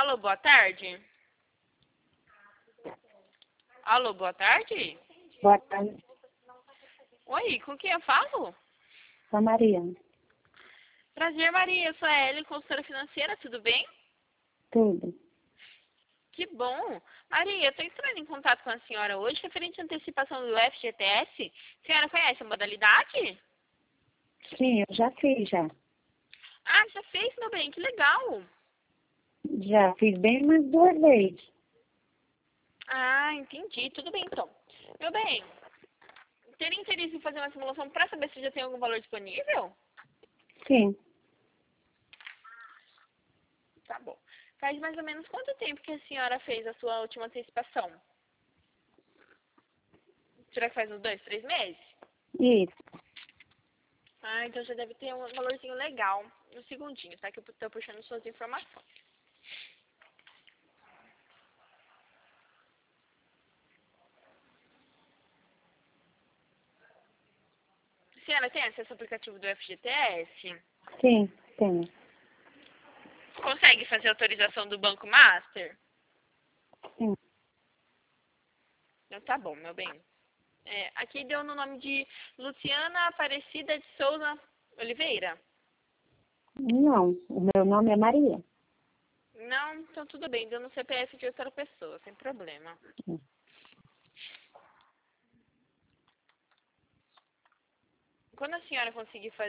Alô, boa tarde. Alô, boa tarde. Boa tarde, Oi, com quem eu falo? sou a Maria. Prazer, Maria. Eu sou a Ellen, consultora financeira, tudo bem? Tudo. Que bom. Maria, eu estou entrando em contato com a senhora hoje referente à antecipação do FGTS. A senhora conhece a modalidade? Sim, eu já fiz, já. Ah, já fez, meu bem, que legal. Já fiz bem umas 2 vezes. Ah, entendi. Tudo bem, então. Meu bem, teria interesse em fazer uma simulação para saber se já tem algum valor disponível? Sim. Tá bom. Faz mais ou menos quanto tempo que a senhora fez a sua última antecipação? Será que faz uns 2, 3 meses? Isso. Ah, então já deve ter um valorzinho legal. Um segundinho, tá? Que eu tô puxando suas informações. A senhora tem acesso ao aplicativo do FGTS? Sim, tenho. Consegue fazer autorização do Banco Master? Sim. Então tá bom, meu bem. Aqui deu no nome de Luciana Aparecida de Souza Oliveira. Não, o meu nome é Maria. Não, então tudo bem. Deu no CPF de outra pessoa, sem problema. Quando a senhora conseguir fazer